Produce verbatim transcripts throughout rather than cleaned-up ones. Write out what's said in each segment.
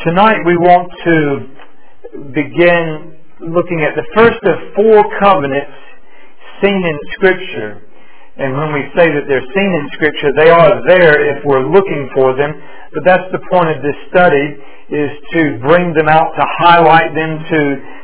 Tonight we want to begin looking at the first of four covenants seen in Scripture. And when we say that they're seen in Scripture, they are there if we're looking for them. But that's the point of this study, is to bring them out, to highlight them, to,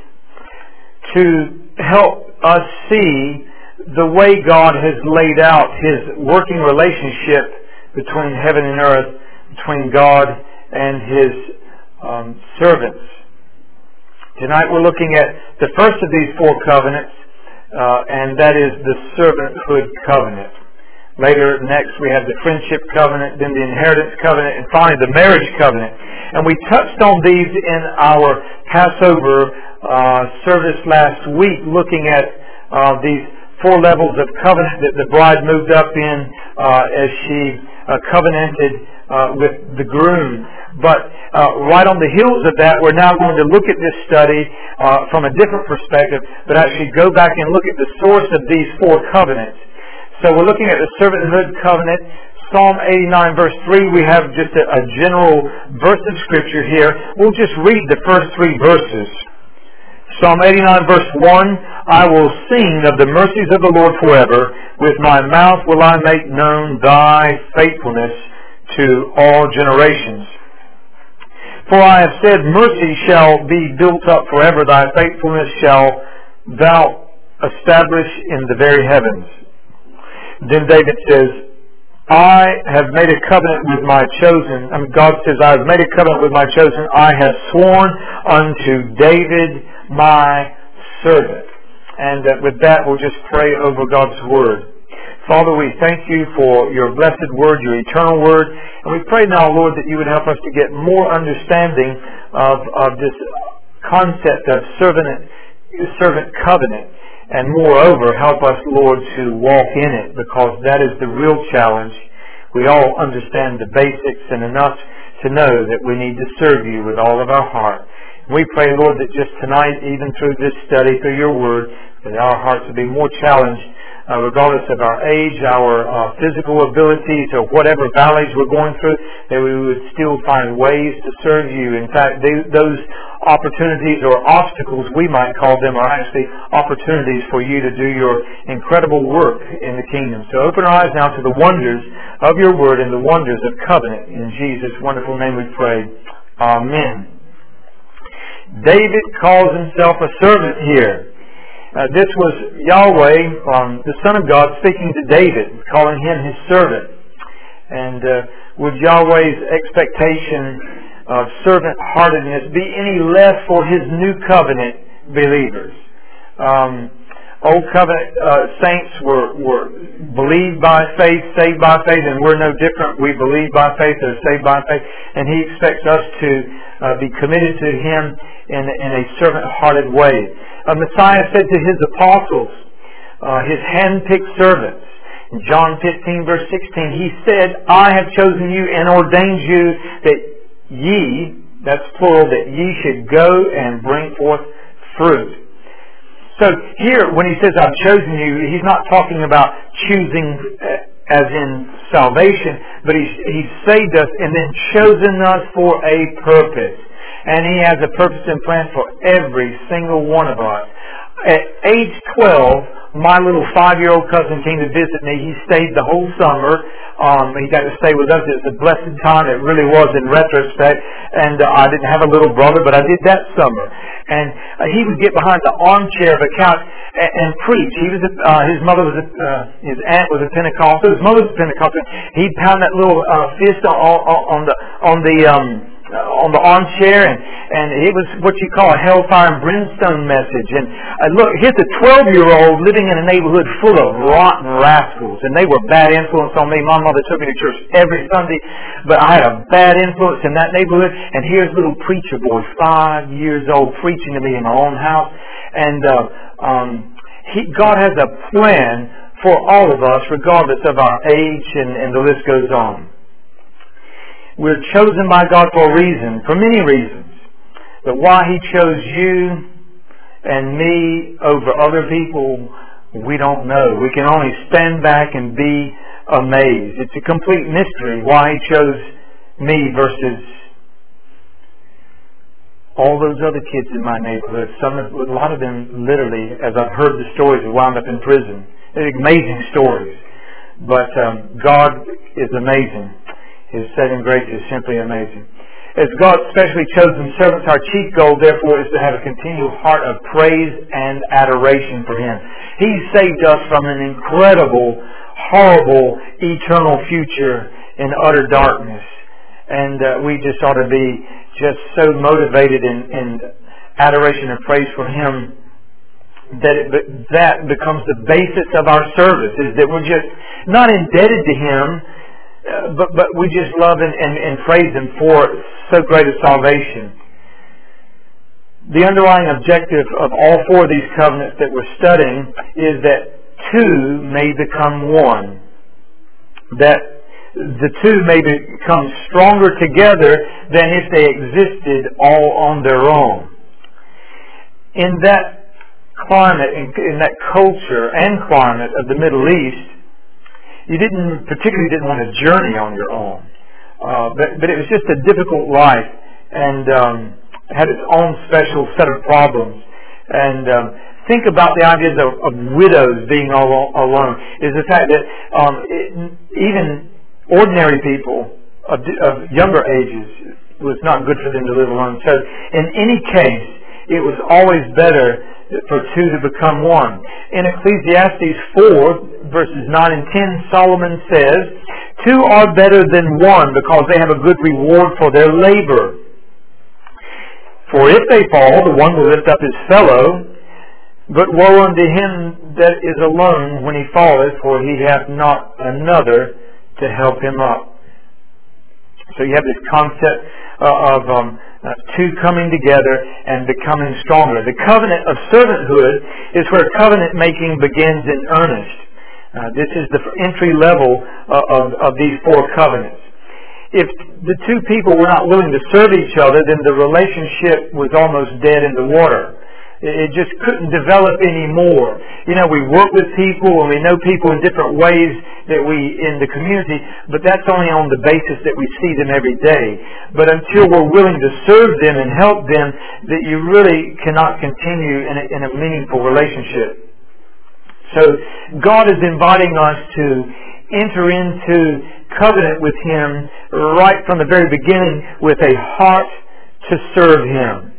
to help us see the way God has laid out His working relationship between heaven and earth, between God and His um, servants. Tonight we're looking at the first of these four covenants, uh, and that is the servanthood covenant. Later, next, we have the friendship covenant, then the inheritance covenant, and finally the marriage covenant. And we touched on these in our Passover uh, service last week, looking at uh, these four levels of covenant that the bride moved up in uh, as she uh, covenanted uh, with the groom. But uh, right on the heels of that, we're now going to look at this study uh, from a different perspective, but actually go back and look at the source of these four covenants. So we're looking at the servanthood covenant. Psalm eighty-nine verse three, we have just a, a general verse of Scripture here. We'll just read the first three verses. Psalm eighty-nine verse one, I will sing of the mercies of the Lord forever. With my mouth will I make known thy faithfulness to all generations. For I have said, mercy shall be built up forever. Thy faithfulness shall thou establish in the very heavens. Then David says, I have made a covenant with my chosen. I mean, God says, I have made a covenant with my chosen. I have sworn unto David my servant. And uh, with that, we'll just pray over God's Word. Father, we thank you for your blessed Word, your eternal Word. And we pray now, Lord, that you would help us to get more understanding of, of this concept of servant, servant covenant. And moreover, help us, Lord, to walk in it, because that is the real challenge. We all understand the basics and enough to know that we need to serve you with all of our heart. We pray, Lord, that just tonight, even through this study, through your word, that our hearts will be more challenged, uh, regardless of our age, our uh, physical abilities, or whatever valleys we're going through, that we would still find ways to serve you. In fact, they, those opportunities or obstacles, we might call them, are actually opportunities for you to do your incredible work in the kingdom. So open our eyes now to the wonders of your word and the wonders of covenant. In Jesus' wonderful name we pray. Amen. David calls himself a servant here. Uh, this was Yahweh, um, the Son of God, speaking to David, calling him his servant. And uh, would Yahweh's expectation of servant-heartedness be any less for His new covenant believers? Um, Old covenant uh, saints were, were believed by faith, saved by faith, and we're no different. We believe by faith, or saved by faith, and He expects us to uh, be committed to Him in, in a servant-hearted way. Uh, Messiah said to His apostles, uh, His hand-picked servants, in John fifteen verse sixteen, He said, I have chosen you and ordained you that ye, that's plural, that ye should go and bring forth fruit. So here, when He says, I've chosen you, He's not talking about choosing as in salvation, but He's, he's saved us and then chosen us for a purpose. And He has a purpose and plan for every single one of us. At age twelve, my little five-year-old cousin came to visit me. He stayed the whole summer. Um, he got to stay with us. It was a blessed time. It really was in retrospect. And uh, I didn't have a little brother, but I did that summer. And uh, he would get behind the armchair of a couch and, and preach. He was a, uh, his mother was a, uh, his aunt was a Pentecostal. His mother was a Pentecostal. He'd pound that little uh, fist on, on, on the on the um, on the armchair, and, and it was what you call a hellfire and brimstone message. And uh, look, here's a twelve-year-old living in a neighborhood full of rotten rascals, and they were bad influence on me. My mother took me to church every Sunday, but I had a bad influence in that neighborhood. And here's little preacher boy, five years old, preaching to me in my own house. And uh, um, he, God has a plan for all of us, regardless of our age, and, and the list goes on. We're chosen by God for a reason, for many reasons. But why He chose you and me over other people, we don't know. We can only stand back and be amazed. It's a complete mystery why He chose me versus all those other kids in my neighborhood, some of, a lot of them literally, as I've heard the stories, have wound up in prison. They're amazing stories. But um, God is amazing. His saving grace is simply amazing. As God's specially chosen servants, our chief goal, therefore, is to have a continual heart of praise and adoration for Him. He saved us from an incredible, horrible, eternal future in utter darkness. And uh, we just ought to be just so motivated in, in adoration and praise for Him that it, that becomes the basis of our service, is that we're just not indebted to Him, uh, but, but we just love and, and, and praise Him for so great a salvation. The underlying objective of all four of these covenants that we're studying is that two may become one. That the two may become stronger together than if they existed all on their own. In that climate, in, in that culture and climate of the Middle East, you didn't particularly didn't want to journey on your own, uh, but but it was just a difficult life and um, had its own special set of problems. And um, think about the ideas of, of widows being all alone. Is the fact that um, it, even ordinary people of, of younger ages, it was not good for them to live alone. So in any case, it was always better for two to become one. In Ecclesiastes four, verses nine and ten, Solomon says, two are better than one because they have a good reward for their labor. For if they fall, the one will lift up his fellow, but woe unto him that is alone when he falleth, for he hath not another to help him up. So you have this concept uh, of um, uh, two coming together and becoming stronger. The covenant of servanthood is where covenant making begins in earnest. Uh, this is the entry level uh, of, of these four covenants. If the two people were not willing to serve each other, then the relationship was almost dead in the water. It just couldn't develop anymore. You know, we work with people and we know people in different ways that we in the community, but that's only on the basis that we see them every day. But until we're willing to serve them and help them, that you really cannot continue in a, in a meaningful relationship. So God is inviting us to enter into covenant with Him right from the very beginning with a heart to serve Him.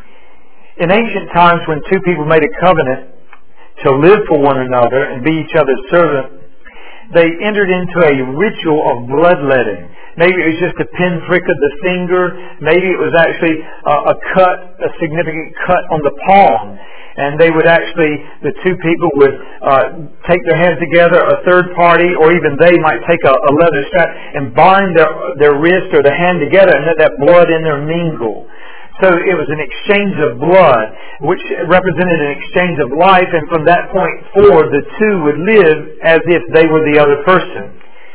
In ancient times, when two people made a covenant to live for one another and be each other's servant, they entered into a ritual of bloodletting. Maybe it was just a pinprick of the finger. Maybe it was actually a, a cut, a significant cut on the palm. And they would actually, the two people would uh, take their hands together, a third party, or even they might take a, a leather strap and bind their, their wrist or the hand together and let that blood in there mingle. So it was an exchange of blood, which represented an exchange of life, and from that point forward, the two would live as if they were the other person.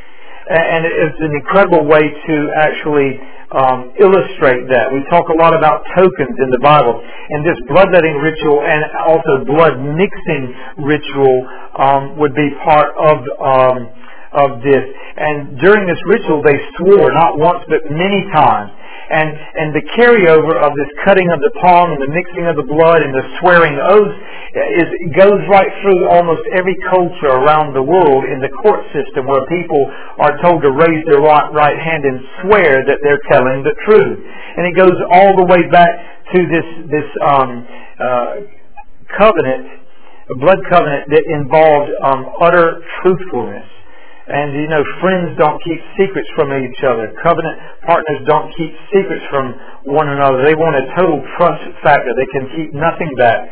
And it's an incredible way to actually um, illustrate that. We talk a lot about tokens in the Bible, and this bloodletting ritual and also blood mixing ritual um, would be part of um, of this. And during this ritual, they swore not once but many times. And and the carryover of this cutting of the palm and the mixing of the blood and the swearing oaths is goes right through almost every culture around the world in the court system, where people are told to raise their right, right hand and swear that they're telling the truth. And it goes all the way back to this this um, uh, covenant, a blood covenant that involved um, utter truthfulness. And, you know, friends don't keep secrets from each other. Covenant partners don't keep secrets from one another. They want a total trust factor. They can keep nothing back.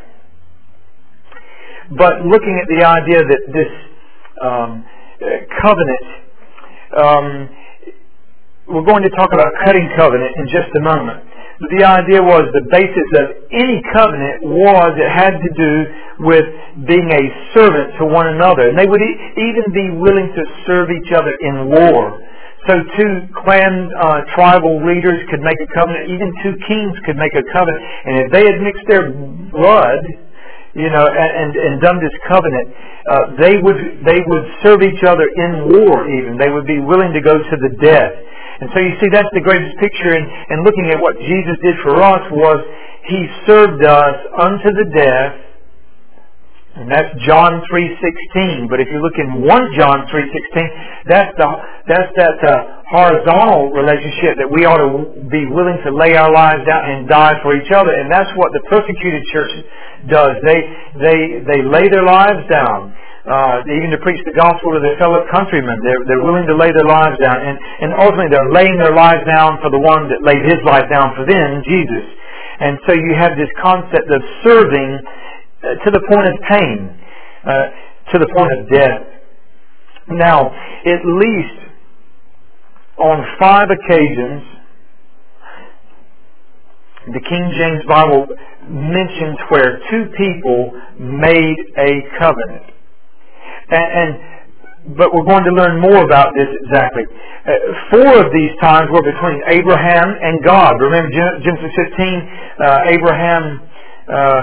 But looking at the idea that this um, covenant, um, we're going to talk about cutting covenant in just a moment. But the idea was the basis of any covenant was it had to do with being a servant to one another. And they would e- even be willing to serve each other in war. So two clan uh, tribal leaders could make a covenant. Even two kings could make a covenant. And if they had mixed their blood, you know, and, and, and done this covenant, uh, they would they would serve each other in war even. They would be willing to go to the death. And so you see, that's the greatest picture. And, and looking at what Jesus did for us was He served us unto the death. And that's John three sixteen. But if you look in First John three sixteen, that's the that's that uh, horizontal relationship that we ought to be willing to lay our lives down and die for each other. And that's what the persecuted church does. They they they lay their lives down. Uh, even to preach the gospel to their fellow countrymen, they're they're willing to lay their lives down, and and ultimately they're laying their lives down for the one that laid His life down for them, Jesus. And so you have this concept of serving to the point of pain, uh, to the point of death. Now, at least on five occasions, the King James Bible mentions where two people made a covenant. And, and but we're going to learn more about this exactly. Uh, four of these times were between Abraham and God. Remember Genesis fifteen, uh, Abraham Uh,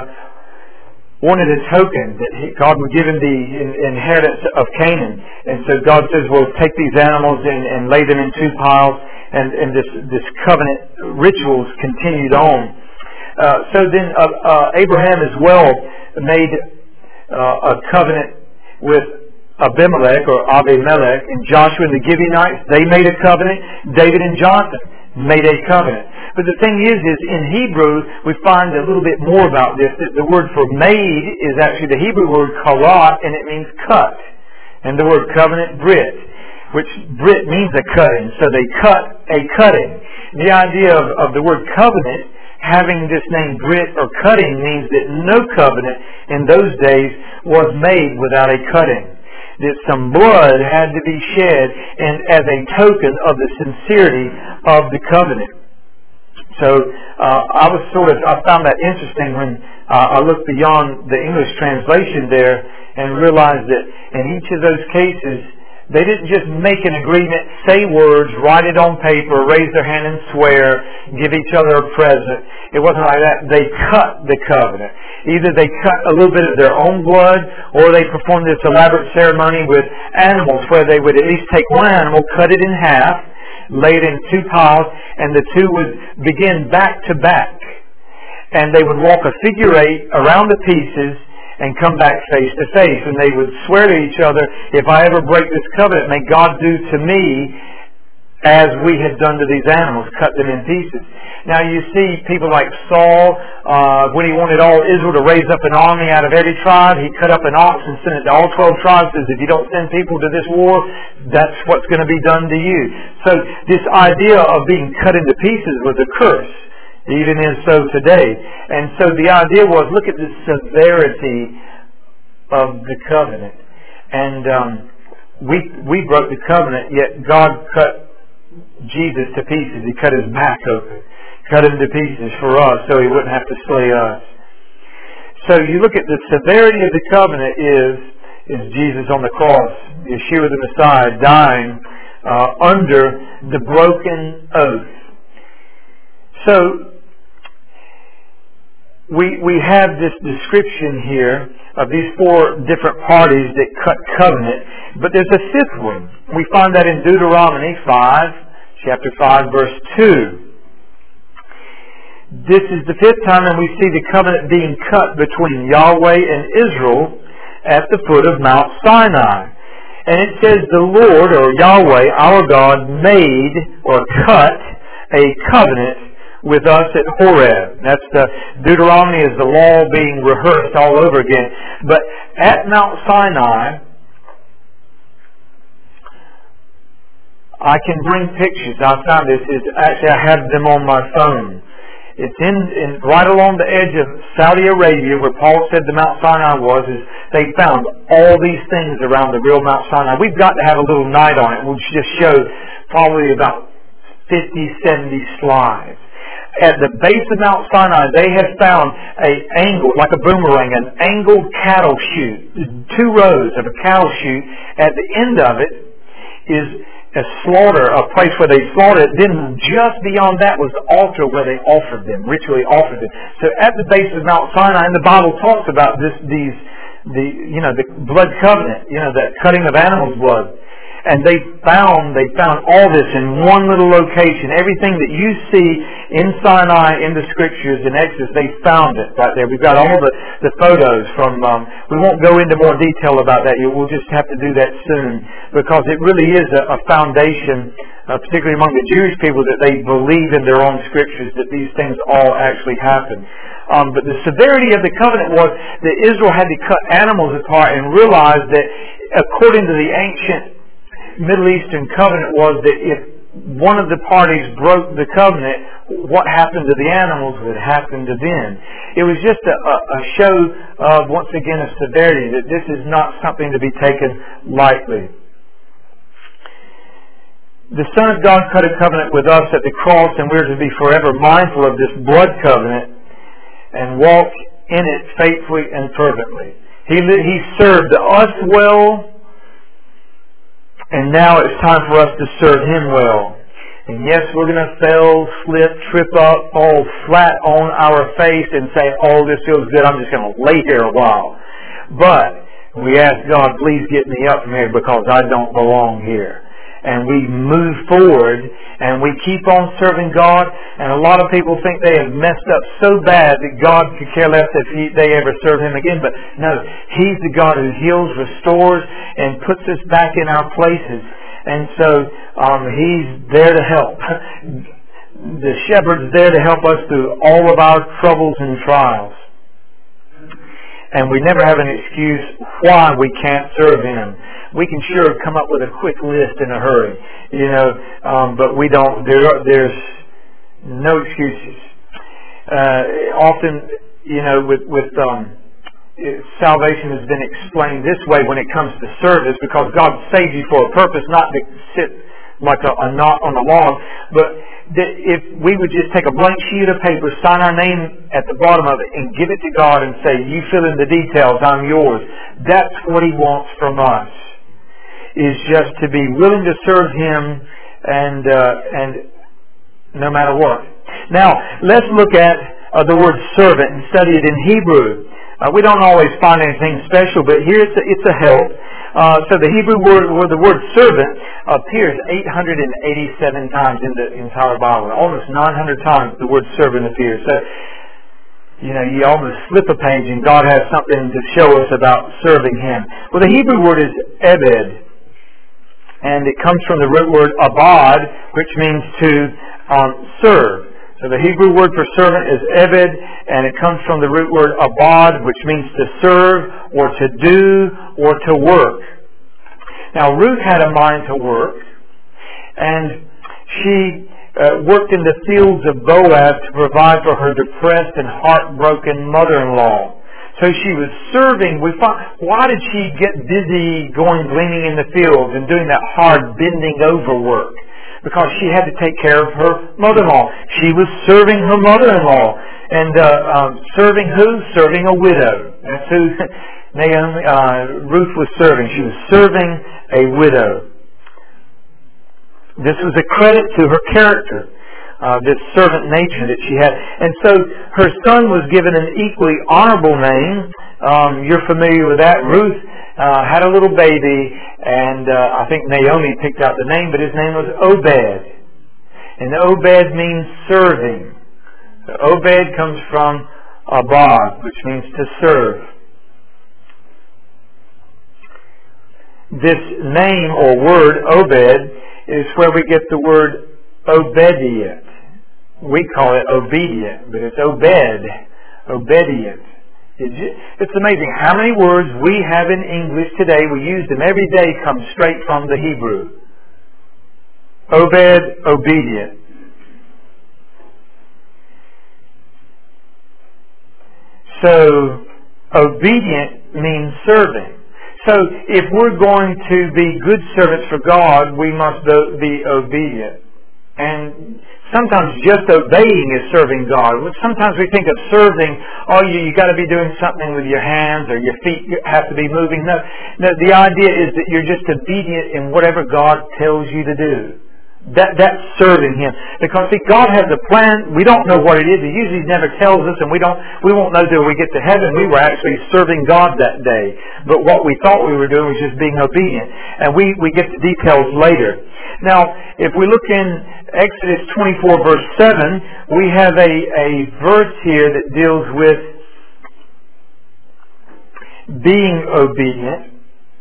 wanted a token that he, God would give him the in, inheritance of Canaan. And so God says, well, take these animals and, and lay them in two piles. And, and this, this covenant rituals continued on. Uh, so then uh, uh, Abraham as well made uh, a covenant with Abimelech or Abimelech, and Joshua and the Gibeonites. They made a covenant. David and Jonathan made a covenant. But the thing is, is in Hebrew, we find a little bit more about this. That the word for made is actually the Hebrew word karat, and it means cut. And the word covenant, brit, which brit means a cutting. So they cut a cutting. The idea of, of the word covenant having this name brit or cutting means that no covenant in those days was made without a cutting. That some blood had to be shed and as a token of the sincerity of the covenant. So uh, I was sort of I found that interesting when uh, I looked beyond the English translation there and realized that in each of those cases they didn't just make an agreement, say words, write it on paper, raise their hand and swear, give each other a present. It wasn't like that. They cut the covenant. Either they cut a little bit of their own blood, or they performed this elaborate ceremony with animals where they would at least take one animal, cut it in half, lay it in two piles, and the two would begin back to back. And they would walk a figure eight around the pieces and come back face to face. And they would swear to each other, if I ever break this covenant, may God do to me as we have done to these animals, cut them in pieces. Now you see people like Saul, uh, when he wanted all Israel to raise up an army out of every tribe, he cut up an ox and sent it to all twelve tribes, says, if you don't send people to this war, that's what's going to be done to you. So this idea of being cut into pieces was a curse, even is so today. And so the idea was, look at the severity of the covenant. And um, we we broke the covenant, yet God cut Jesus to pieces. He cut His back open, cut Him to pieces for us so He wouldn't have to slay us. So you look at the severity of the covenant is, is Jesus on the cross, Yeshua the Messiah, dying uh, under the broken oath. So we we have this description here of these four different parties that cut covenant, but there's a fifth one. We find that in Deuteronomy five, chapter five, verse two. This is the fifth time that we see the covenant being cut between Yahweh and Israel at the foot of Mount Sinai. And it says the Lord, or Yahweh, our God, made or cut a covenant with us at Horeb. That's the Deuteronomy is the law being rehearsed all over again. But at Mount Sinai, I can bring pictures. I found this is actually I have them on my phone. It's in, in right along the edge of Saudi Arabia, where Paul said the Mount Sinai was. Is they found all these things around the real Mount Sinai. We've got to have a little night on it. We'll just show probably about fifty, seventy slides. At the base of Mount Sinai, they have found a angle, like a boomerang, an angled cattle chute. Two rows of a cattle chute. At the end of it is a slaughter, a place where they slaughtered it. Then just beyond that was the altar where they offered them, ritually offered them. So at the base of Mount Sinai, and the Bible talks about this, these, the, you know, the blood covenant, you know, the cutting of animals' blood. And they found they found all this in one little location. Everything that you see in Sinai, in the Scriptures, in Exodus, they found it right there. We've got all the, the photos from... Um, we won't go into more detail about that. We'll just have to do that soon. Because it really is a, a foundation, uh, particularly among the Jewish people, that they believe in their own Scriptures, that these things all actually happen. Um, but the severity of the covenant was that Israel had to cut animals apart and realize that according to the ancient Middle Eastern covenant was that if one of the parties broke the covenant, what happened to the animals would happen to them. It was just a, a show of, once again, of severity, that this is not something to be taken lightly. The Son of God cut a covenant with us at the cross, and we're to be forever mindful of this blood covenant and walk in it faithfully and fervently. He, he served us well, and now it's time for us to serve Him well. And yes, we're going to fail, slip, trip up, fall flat on our face and say, oh, this feels good, I'm just going to lay here a while. But we ask God, please get me up from here because I don't belong here. And we move forward and we keep on serving God. And a lot of people think they have messed up so bad that God could care less if he, they ever serve Him again. But no, He's the God who heals, restores, and puts us back in our places. And so um, He's there to help. The shepherd's there to help us through all of our troubles and trials. And we never have an excuse why we can't serve Him. We can sure come up with a quick list in a hurry, you know, um, but we don't. There, are, there's no excuses. Uh, often, you know, with with um, salvation has been explained this way when it comes to service, because God saved you for a purpose, not to sit like a, a knot on a log, but that if we would just take a blank sheet of paper, sign our name at the bottom of it, and give it to God and say, you fill in the details, I'm yours. That's what He wants from us, is just to be willing to serve Him and uh, and no matter what. Now, let's look at uh, the word servant and study it in Hebrew. Uh, we don't always find anything special, but here it's a, it's a help. Uh, so the Hebrew word, where the word servant appears eight hundred eighty-seven times in the entire Bible. Almost nine hundred times the word servant appears. So, you know, you almost flip a page and God has something to show us about serving Him. Well, the Hebrew word is ebed. And it comes from the root word abad, which means to um, serve. So the Hebrew word for servant is ebed, and it comes from the root word abad, which means to serve, or to do, or to work. Now, Ruth had a mind to work, and she uh, worked in the fields of Boaz to provide for her depressed and heartbroken mother-in-law. So she was serving. We find, why did she get busy going gleaning in the fields and doing that hard bending over work? Because she had to take care of her mother-in-law. She was serving her mother-in-law. And uh, um, serving who? Serving a widow. That's who Naomi, uh, Ruth was serving. She was serving a widow. This was a credit to her character. Uh, this servant nature that she had. And so her son was given an equally honorable name. Um, you're familiar with that. Ruth uh, had a little baby, and uh, I think Naomi picked out the name, but his name was Obed. And Obed means serving. So Obed comes from abad, which means to serve. This name or word, Obed, is where we get the word obedient. We call it obedient, but it's obed, obedient. It's amazing how many words we have in English today, we use them every day, come straight from the Hebrew. Obed, obedient. So, obedient means serving. So, if we're going to be good servants for God, we must be obedient. And sometimes just obeying is serving God. Sometimes we think of serving, oh, you, you got to be doing something with your hands or your feet have to be moving. No, no, the idea is that you're just obedient in whatever God tells you to do. That that's serving Him. Because see, God has a plan. We don't know what it is. He usually never tells us, and we don't we won't know till we get to heaven. We were actually serving God that day. But what we thought we were doing was just being obedient. And we, we get the details later. Now, if we look in Exodus twenty-four verse seven, we have a, a verse here that deals with being obedient.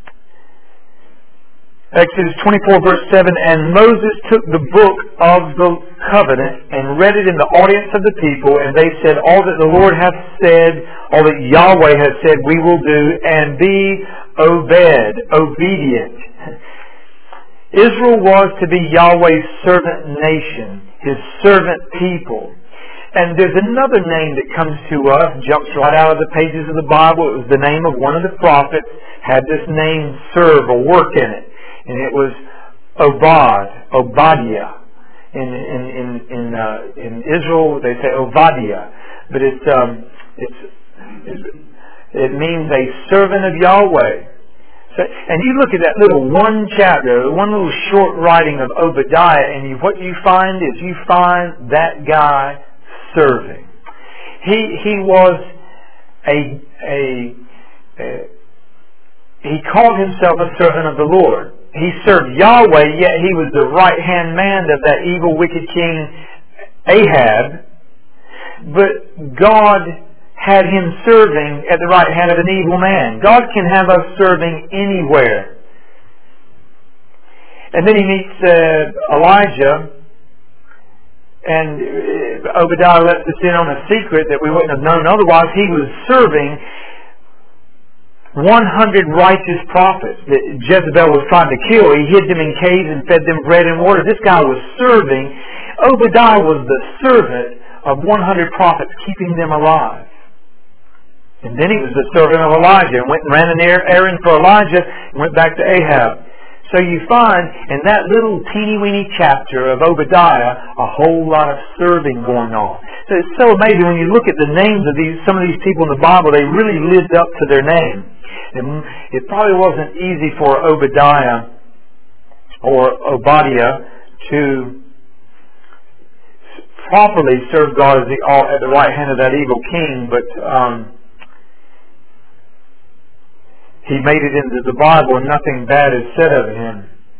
Exodus twenty-four verse seven, and Moses took the book of the covenant and read it in the audience of the people, and they said, all that the Lord hath said, all that Yahweh hath said, we will do, and be obeyed, obedient. Israel was to be Yahweh's servant nation, His servant people. And there's another name that comes to us, jumps right out of the pages of the Bible. It was the name of one of the prophets, had this name serve or work in it. And it was Obad, Obadiah. In in in in, uh, in Israel, they say Obadiah, but it's um, it's it means a servant of Yahweh. So, and you look at that little one chapter, one little short writing of Obadiah, and you, what you find is you find that guy serving. He he was a a, a he called himself a servant of the Lord. He served Yahweh, yet he was the right-hand man of that evil, wicked king Ahab. But God had him serving at the right hand of an evil man. God can have us serving anywhere. And then he meets uh, Elijah, and Obadiah lets us in on a secret that we wouldn't have known otherwise. He was serving one hundred righteous prophets that Jezebel was trying to kill. He hid them in caves and fed them bread and water. This guy was serving. Obadiah was the servant of one hundred prophets, keeping them alive. And then he was the servant of Elijah and went and ran an errand for Elijah and went back to Ahab. So you find in that little teeny-weeny chapter of Obadiah a whole lot of serving going on. So it's so amazing when you look at the names of these, some of these people in the Bible, they really lived up to their name. And it probably wasn't easy for Obadiah or Obadiah to properly serve God as the, at the right hand of that evil king, but um, he made it into the Bible and nothing bad is said of him.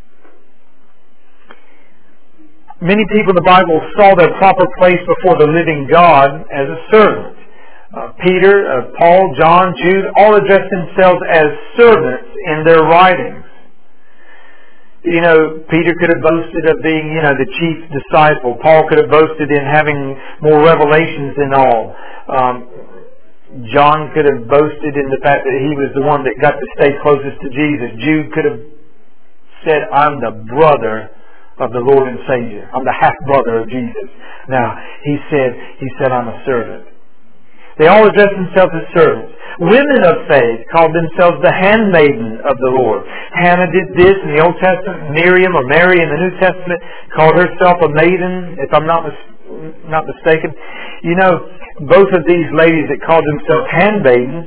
Many people in the Bible saw their proper place before the living God as a servant. Uh, Peter, uh, Paul, John, Jude, all addressed themselves as servants in their writings. You know, Peter could have boasted of being, you know, the chief disciple. Paul could have boasted in having more revelations than all. Um, John could have boasted in the fact that he was the one that got to stay closest to Jesus. Jude could have said, I'm the brother of the Lord and Savior. I'm the half-brother of Jesus. Now, he said, he said, I'm a servant. They all addressed themselves as servants. Women of faith called themselves the handmaiden of the Lord. Hannah did this in the Old Testament. Miriam or Mary in the New Testament called herself a maiden, if I'm not mis- not mistaken. You know, both of these ladies that called themselves handmaidens,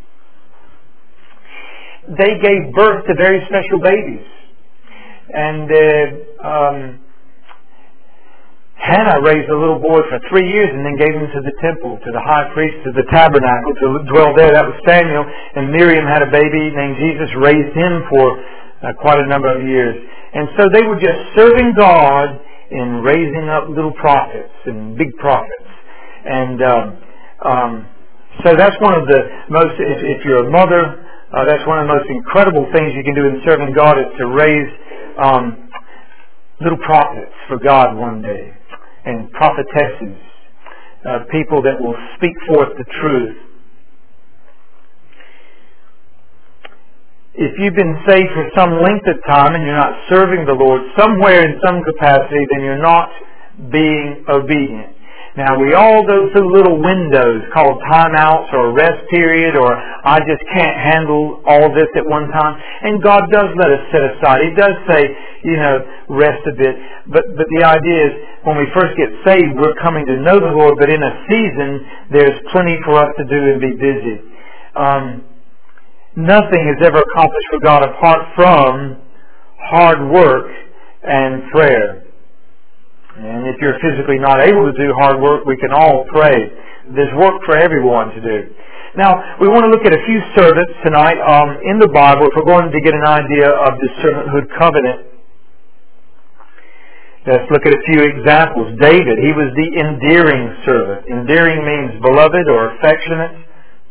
they gave birth to very special babies. And uh, um, Hannah raised a little boy for three years and then gave him to the temple, to the high priest, to the tabernacle, to dwell there. That was Samuel. And Miriam had a baby named Jesus, raised him for uh, quite a number of years. And so they were just serving God in raising up little prophets and big prophets. And um, um, so that's one of the most, if, if you're a mother, uh, that's one of the most incredible things you can do in serving God is to raise um, little prophets for God one day. And prophetesses, uh, people that will speak forth the truth. If you've been saved for some length of time and you're not serving the Lord somewhere in some capacity, then you're not being obedient. Now, we all go through little windows called timeouts or a rest period or I just can't handle all this at one time. And God does let us set aside. He does say, you know, rest a bit. But but the idea is when we first get saved, we're coming to know the Lord. But in a season, there's plenty for us to do and be busy. Um, nothing is ever accomplished for God apart from hard work and prayer. And if you're physically not able to do hard work, we can all pray. There's work for everyone to do. Now, we want to look at a few servants tonight um, in the Bible if we're going to get an idea of the servanthood covenant. Let's look at a few examples. David, he was the endearing servant. Endearing means beloved or affectionate.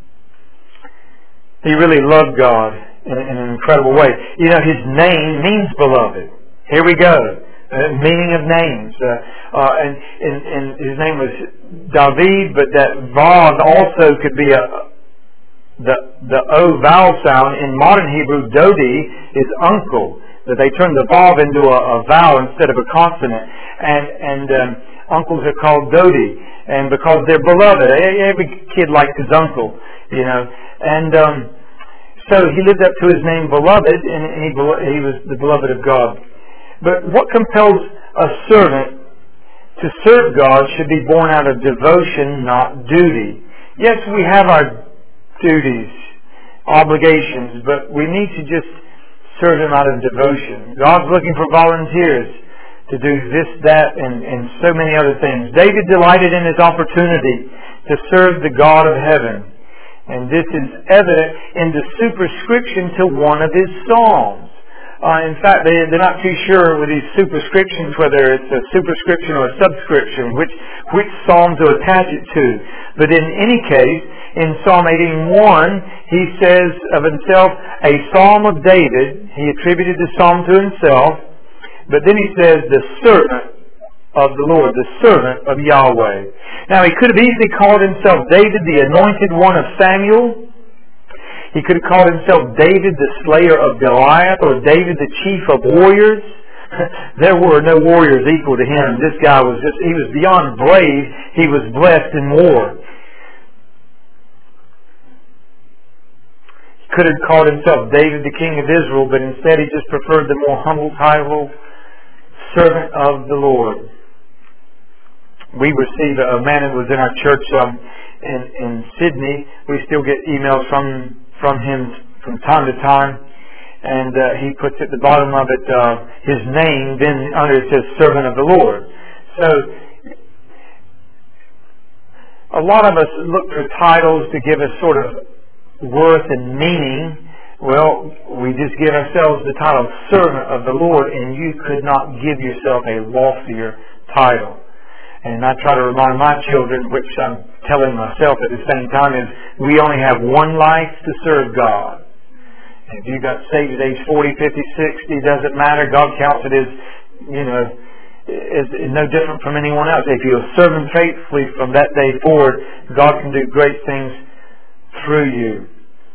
He really loved God in, in an incredible way. You know, his name means beloved. Here we go. Uh, meaning of names. Uh, uh, and, and, and his name was David, but that Vav also could be a the the O vowel sound. In modern Hebrew, Dodi is uncle. That they turned the Vav into a, a vowel instead of a consonant. And, and um, uncles are called Dodi. And because they're beloved. Every kid likes his uncle, you know. And um, so he lived up to his name, beloved, and he, he was the beloved of God. But what compels a servant to serve God should be born out of devotion, not duty. Yes, we have our duties, obligations, but we need to just serve Him out of devotion. God's looking for volunteers to do this, that, and, and so many other things. David delighted in his opportunity to serve the God of heaven. And this is evident in the superscription to one of his psalms. Uh, in fact, they, they're not too sure with these superscriptions whether it's a superscription or a subscription, which, which psalm to attach it to. But in any case, in Psalm eighty-one, he says of himself, a psalm of David. He attributed the psalm to himself. But then he says, the servant of the Lord, the servant of Yahweh. Now, he could have easily called himself David, the anointed one of Samuel. He could have called himself David, the slayer of Goliath, or David, the chief of warriors. There were no warriors equal to him. This guy was just, he was beyond brave. He was blessed in war. He could have called himself David, the king of Israel, but instead he just preferred the more humble title, servant of the Lord. We received a man that was in our church um, in, in Sydney. We still get emails from from him from time to time, and uh, he puts at the bottom of it uh, his name, then under it says servant of the Lord. So a lot of us look for titles to give us sort of worth and meaning. Well, we just give ourselves the title servant of the Lord, and you could not give yourself a loftier title. And I try to remind my children, which I'm telling myself at the same time, is we only have one life to serve God. If you got saved at age forty, fifty, sixty, doesn't matter. God counts it as, you know, is, is no different from anyone else. If you'll serve Him faithfully from that day forward, God can do great things through you.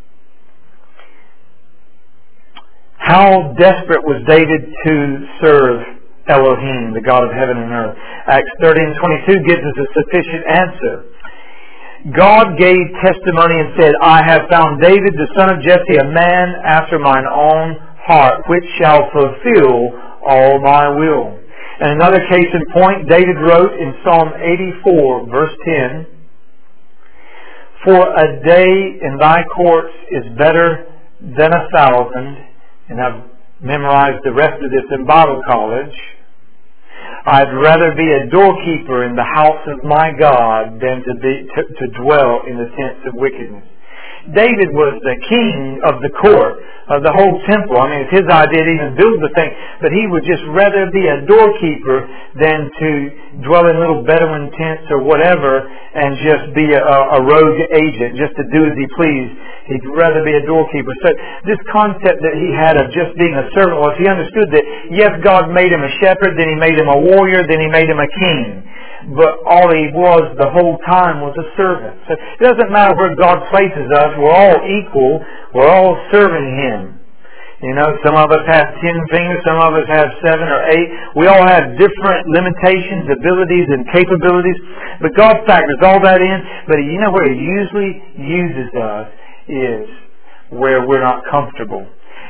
How desperate was David to serve Elohim, the God of heaven and earth? Acts thirteen twenty-two gives us a sufficient answer. God gave testimony and said, I have found David the son of Jesse, a man after mine own heart, which shall fulfill all my will. And another case in point, David wrote in Psalm eighty-four, verse ten, for a day in thy courts is better than a thousand. And I've memorized the rest of this in Bible college. I'd rather be a doorkeeper in the house of my God than to be to, to dwell in the tents of wickedness. David was the king of the court, of the whole temple. I mean, it's his idea to even build the thing. But he would just rather be a doorkeeper than to dwell in little Bedouin tents or whatever and just be a, a rogue agent, just to do as he pleased. He'd rather be a doorkeeper. So this concept that he had of just being a servant was he understood that, yes, God made him a shepherd, then He made him a warrior, then He made him a king. But all he was the whole time was a servant. So it doesn't matter where God places us. We're all equal. We're all serving Him. You know, some of us have ten fingers. Some of us have seven or eight. We all have different limitations, abilities, and capabilities. But God factors all that in. But you know where He usually uses us is where we're not comfortable.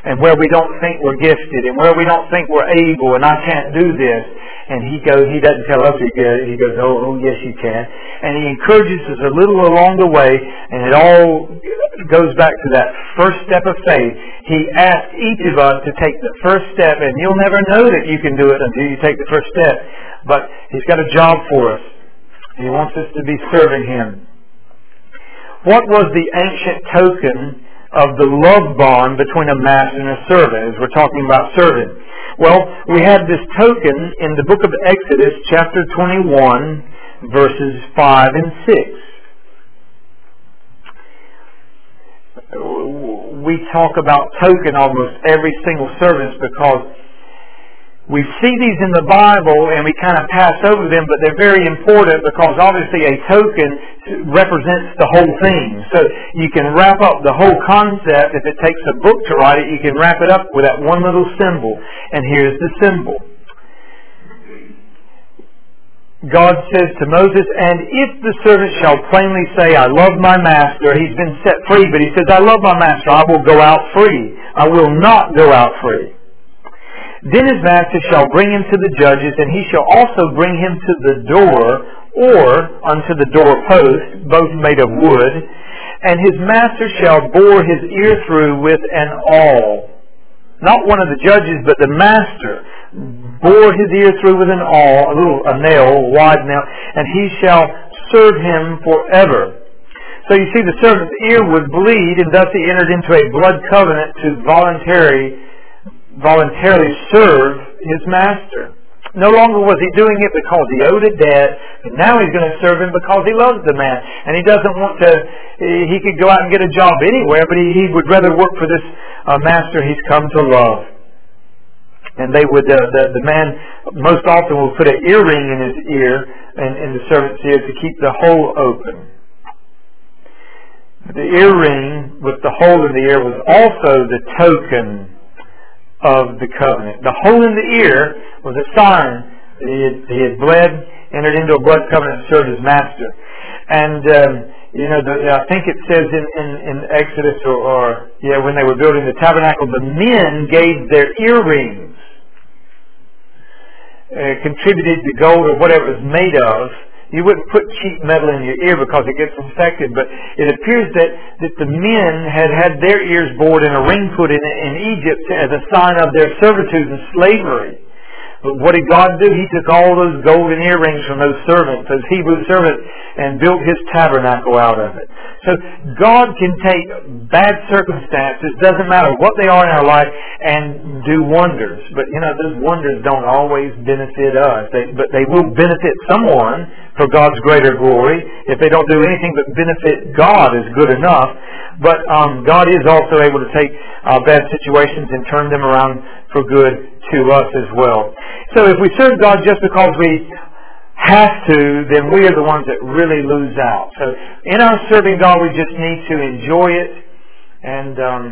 and where we don't think we're gifted, and where we don't think we're able, and I can't do this. And he goes, he doesn't tell us he goes, he goes, oh, oh, yes, you can. And he encourages us a little along the way, and it all goes back to that first step of faith. He asks each of us to take the first step, and you'll never know that you can do it until you take the first step. But he's got a job for us. He wants us to be serving him. What was the ancient token of the love bond between a master and a servant, as we're talking about serving? Well, we have this token in the book of Exodus, chapter twenty-one, verses five and six. We talk about token almost every single service because we see these in the Bible and we kind of pass over them, but they're very important because obviously a token represents the whole thing. So you can wrap up the whole concept. If it takes a book to write it, you can wrap it up with that one little symbol. And here's the symbol. God says to Moses, and if the servant shall plainly say, I love my master, he's been set free, but he says, I love my master, I will go out free. I will not go out free. Then his master shall bring him to the judges, and he shall also bring him to the door, or unto the doorpost, both made of wood, and his master shall bore his ear through with an awl. Not one of the judges, but the master bore his ear through with an awl, a little a nail, a wide nail, and he shall serve him forever. So you see, the servant's ear would bleed, and thus he entered into a blood covenant to voluntarily voluntarily serve his master. No longer was he doing it because he owed a debt, but now he's going to serve him because he loves the man. And he doesn't want to, he could go out and get a job anywhere, but he, he would rather work for this uh, master he's come to love. And they would, uh, the, the man most often will put an earring in his ear, and in the servant's ear, to keep the hole open. The earring with the hole in the ear was also the token of the covenant. The hole in the ear was a sign that he had, he had bled, entered into a blood covenant, and served his master. And um, you know, the, I think it says in, in, in Exodus, or, or yeah, when they were building the tabernacle, the men gave their earrings, uh, contributed to gold or whatever it was made of. You wouldn't put cheap metal in your ear because it gets infected, but it appears that, that the men had had their ears bored and a ring put in in Egypt as a sign of their servitude and slavery. But what did God do? He took all those golden earrings from those servants, those Hebrew servants, and built His tabernacle out of it. So God can take bad circumstances, doesn't matter what they are in our life, and do wonders. But, you know, those wonders don't always benefit us. They, but they will benefit someone for God's greater glory. If they don't do anything but benefit God is good enough. But um, God is also able to take uh, bad situations and turn them around for good to us as well. So if we serve God just because we have to, then we are the ones that really lose out. So in our serving God, we just need to enjoy it, and um,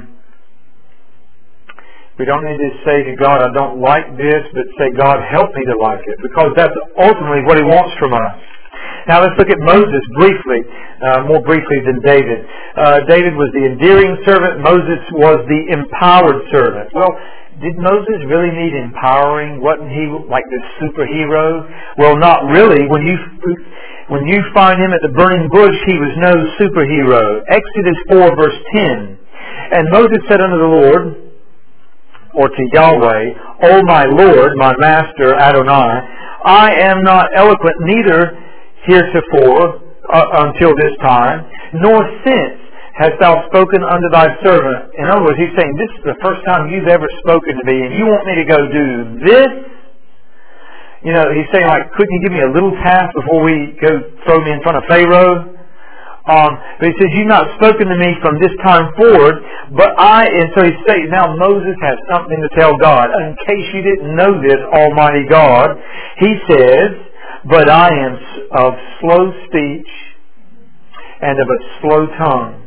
we don't need to say to God, I don't like this, but say, God, help me to like it, because that's ultimately what He wants from us. Now let's look at Moses briefly, uh, more briefly than David. Uh, David was the endearing servant. Moses was the empowered servant. Well, did Moses really need empowering? Wasn't he like this superhero? Well, not really. When you when you find him at the burning bush, he was no superhero. Exodus four, verse ten. And Moses said unto the Lord, or to Yahweh, O my Lord, my Master Adonai, I am not eloquent, neither heretofore uh, until this time, nor since hast thou spoken unto thy servant. In other words, he's saying, this is the first time you've ever spoken to me, and you want me to go do this? You know, he's saying, like, couldn't you give me a little task before we go throw me in front of Pharaoh? Um, but he says, you've not spoken to me from this time forward, but I, and so he's saying, now Moses has something to tell God. In case you didn't know this, Almighty God, he says, but I am of slow speech and of a slow tongue.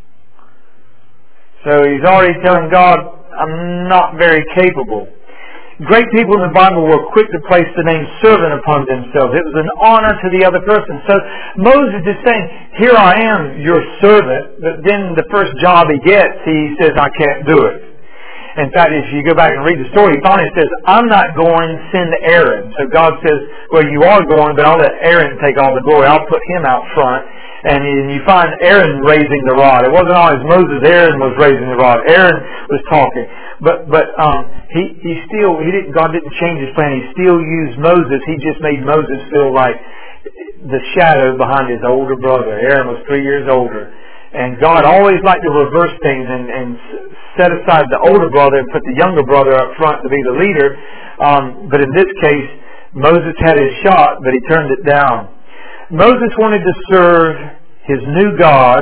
So he's already telling God, I'm not very capable. Great people in the Bible were quick to place the name servant upon themselves. It was an honor to the other person. So Moses is saying, here I am, your servant. But then the first job he gets, he says, I can't do it. In fact, if you go back and read the story, he finally says, I'm not going, send Aaron. So God says, well, you are going, but I'll let Aaron take all the glory. I'll put him out front. And you find Aaron raising the rod. It wasn't always Moses. Aaron was raising the rod. Aaron was talking. But but um, he he still he didn't. God didn't change His plan. He still used Moses. He just made Moses feel like the shadow behind his older brother. Aaron was three years older, and God always liked to reverse things and and set aside the older brother and put the younger brother up front to be the leader. Um, but in this case, Moses had his shot, but he turned it down. Moses wanted to serve his new God,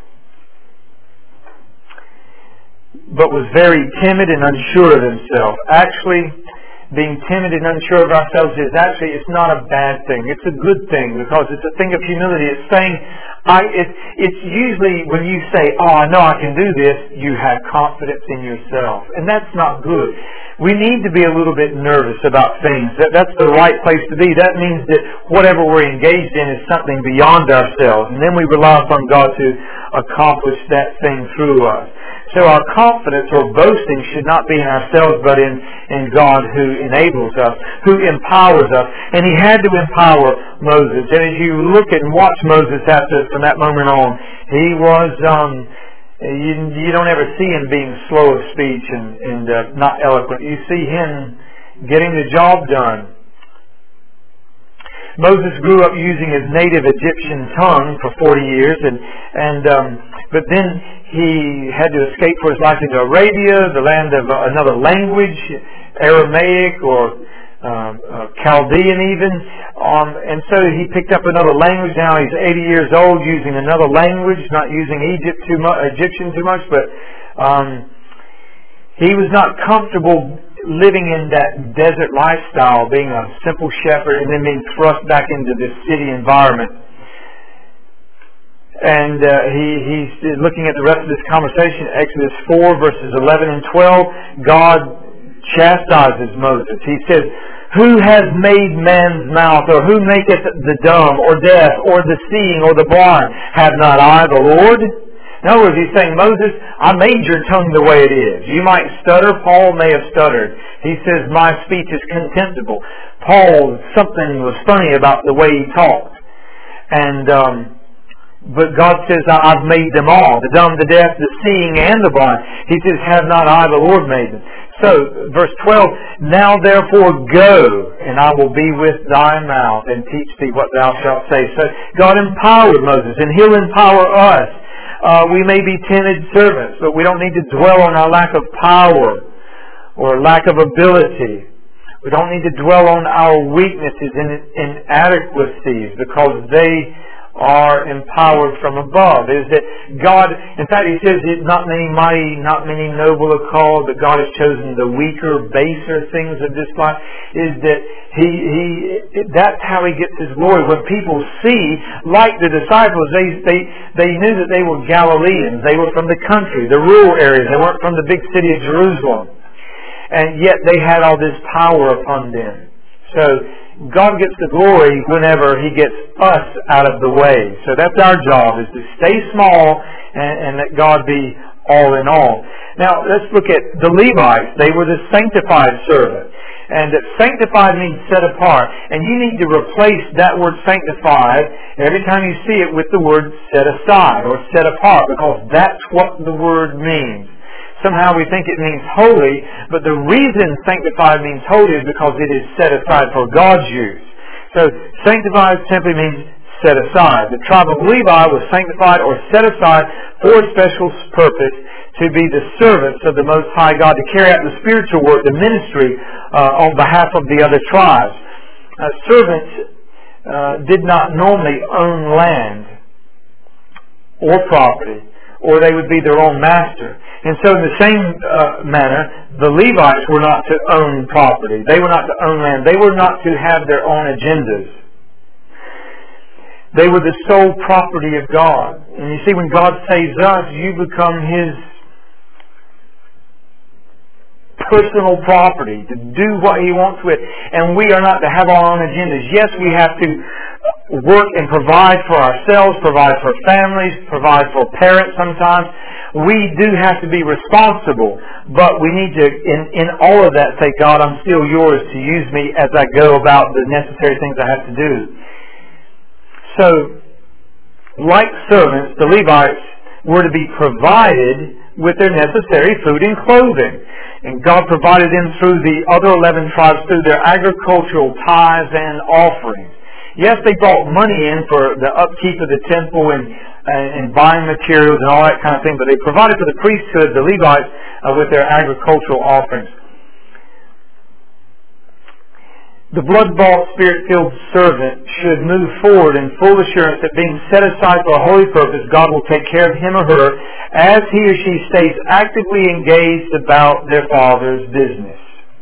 but was very timid and unsure of himself. Actually, being timid and unsure of ourselves is actually, it's not a bad thing. It's a good thing because it's a thing of humility. It's saying, I, it, it's usually when you say, oh, I know I can do this, you have confidence in yourself. And that's not good. We need to be a little bit nervous about things. That, that's the right place to be. That means that whatever we're engaged in is something beyond ourselves. And then we rely upon God to accomplish that thing through us. So our confidence or boasting should not be in ourselves, but in, in God who enables us, who empowers us. And He had to empower Moses. And as you look and watch Moses after from that moment on, he was... Um, You, you don't ever see him being slow of speech and, and uh, not eloquent. You see him getting the job done. Moses grew up using his native Egyptian tongue for forty years, and and um, but then he had to escape for his life into Arabia, the land of another language, Aramaic or um, uh, Chaldean even. Um, and so he picked up another language. Now he's eighty years old using another language, not using Egypt too much, Egyptian too much, but um, he was not comfortable living in that desert lifestyle, being a simple shepherd and then being thrust back into this city environment. And uh, he, he's looking at the rest of this conversation, Exodus four, verses eleven and twelve. God chastises Moses. He says, who has made man's mouth, or who maketh the dumb, or deaf, or the seeing, or the blind? Have not I, the Lord? In other words, he's saying, Moses, I made your tongue the way it is. You might stutter. Paul may have stuttered. He says, my speech is contemptible. Paul, something was funny about the way he talked. And, um, but God says, I've made them all, the dumb, the deaf, the seeing, and the blind. He says, have not I, the Lord, made them? So, verse twelve, now therefore go, and I will be with thy mouth, and teach thee what thou shalt say. So, God empowered Moses, and He'll empower us. Uh, we may be timid servants, but we don't need to dwell on our lack of power or lack of ability. We don't need to dwell on our weaknesses and inadequacies, because they are empowered from above. Is that God, in fact, He says, not many mighty, not many noble are called, but God has chosen the weaker, baser things of this life. Is that He, He, that's how He gets His glory. When people see, like the disciples, they, they, they knew that they were Galileans. They were from the country, the rural areas. They weren't from the big city of Jerusalem. And yet they had all this power upon them. So, God gets the glory whenever He gets us out of the way. So that's our job, is to stay small and, and let God be all in all. Now, let's look at the Levites. They were the sanctified servant. And that sanctified means set apart. And you need to replace that word sanctified every time you see it with the word set aside or set apart, because that's what the word means. Somehow we think it means holy, but the reason sanctified means holy is because it is set aside for God's use. So sanctified simply means set aside. The tribe of Levi was sanctified or set aside for a special purpose, to be the servants of the Most High God, to carry out the spiritual work, the ministry uh, on behalf of the other tribes. Uh, servants uh, did not normally own land or property, or they would be their own master. And so in the same uh, manner, the Levites were not to own property. They were not to own land. They were not to have their own agendas. They were the sole property of God. And you see, when God saves us, you become His personal property, to do what He wants with. And we are not to have our own agendas. Yes, we have to work and provide for ourselves, provide for families, provide for parents sometimes. We do have to be responsible, but we need to, in, in all of that, say, God, I'm still yours to use me as I go about the necessary things I have to do. So, like servants, the Levites were to be provided with their necessary food and clothing. And God provided them through the other eleven tribes through their agricultural tithes and offerings. Yes, they brought money in for the upkeep of the temple and, and, and buying materials and all that kind of thing, but they provided for the priesthood, the Levites, uh, with their agricultural offerings. The blood-bought, Spirit-filled servant should move forward in full assurance that being set aside for a holy purpose, God will take care of him or her as he or she stays actively engaged about their Father's business.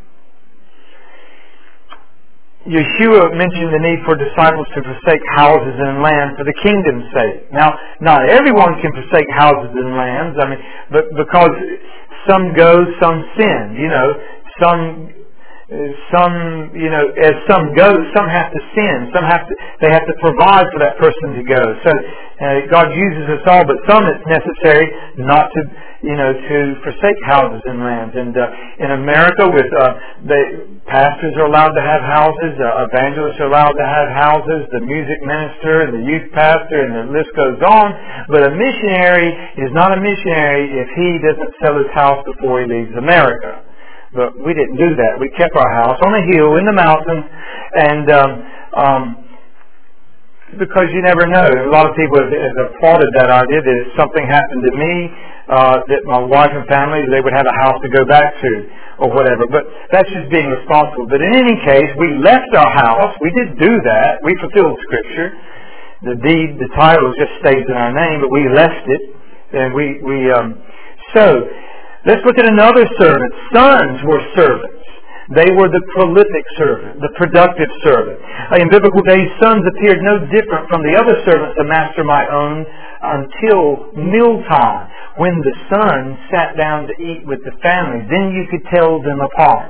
Yeshua mentioned the need for disciples to forsake houses and land for the kingdom's sake. Now, not everyone can forsake houses and lands. I mean, but because some go, some sin. You know, some, some, you know, as some go, some have to sin. Some have to. They have to provide for that person to go. So uh, God uses us all, but some it's necessary not to, you know, to forsake houses and lands. And uh, in America, with uh, the pastors are allowed to have houses, uh, evangelists are allowed to have houses, the music minister and the youth pastor, and the list goes on. But a missionary is not a missionary if he doesn't sell his house before he leaves America. But we didn't do that. We kept our house on a hill in the mountains, and um, um, because you never know. A lot of people have, have applauded that idea that if something happened to me, uh, that my wife and family, they would have a house to go back to, or whatever. But that's just being responsible. But in any case, we left our house. We did do that. We fulfilled Scripture. The deed, the title just stays in our name, but we left it. And we, we um, so, let's look at another servant. Sons were servants. They were the prolific servant, the productive servant. In biblical days, sons appeared no different from the other servants the master might own until mealtime, when the son sat down to eat with the family. Then you could tell them apart.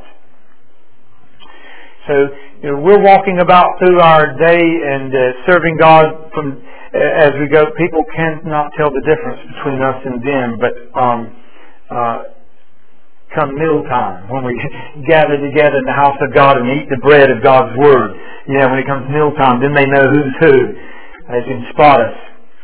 So, you know, we're walking about through our day and uh, serving God from uh, as we go. People cannot tell the difference between us and them, but um, uh, come mealtime, when we gather together in the house of God and eat the bread of God's Word, you know, when it comes mealtime, then they know who's who. They can spot us.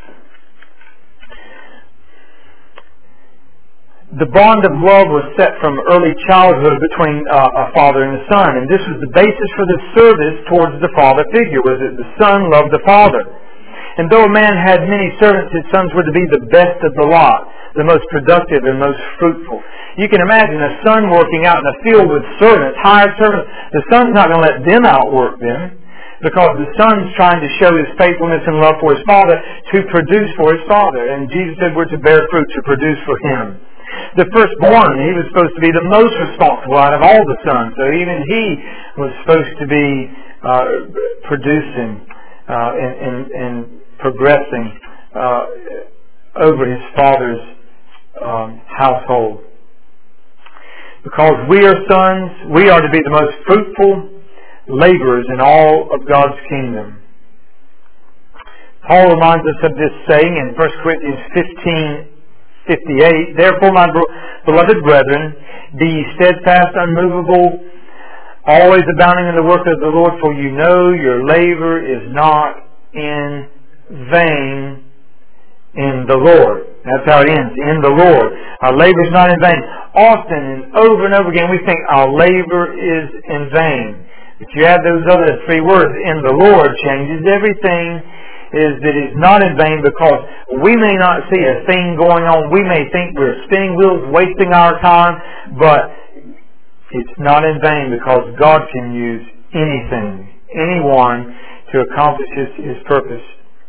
The bond of love was set from early childhood between uh, a father and a son, and this was the basis for the service towards the father figure, was that the son loved the father. And though a man had many servants, his sons were to be the best of the lot, the most productive and most fruitful. You can imagine a son working out in a field with servants, hired servants. The son's not going to let them outwork them, because the son's trying to show his faithfulness and love for his father to produce for his father. And Jesus said we're to bear fruit, to produce for him. The firstborn, he was supposed to be the most responsible out of all the sons. So even he was supposed to be uh, producing uh, and, and, and progressing uh, over his father's um, household. Because we are sons, we are to be the most fruitful laborers in all of God's kingdom. Paul reminds us of this saying in First Corinthians fifteen fifty-eight. Therefore, my beloved brethren, be ye steadfast, unmovable, always abounding in the work of the Lord, for you know your labor is not in vain in the Lord. That's how it ends, in the Lord. Our labor is not in vain. Often and over and over again we think our labor is in vain. If you add those other three words, in the Lord, changes everything, is that it's not in vain, because we may not see a thing going on. We may think we're spinning wheels, wasting our time, but it's not in vain, because God can use anything, anyone, to accomplish His, His purpose.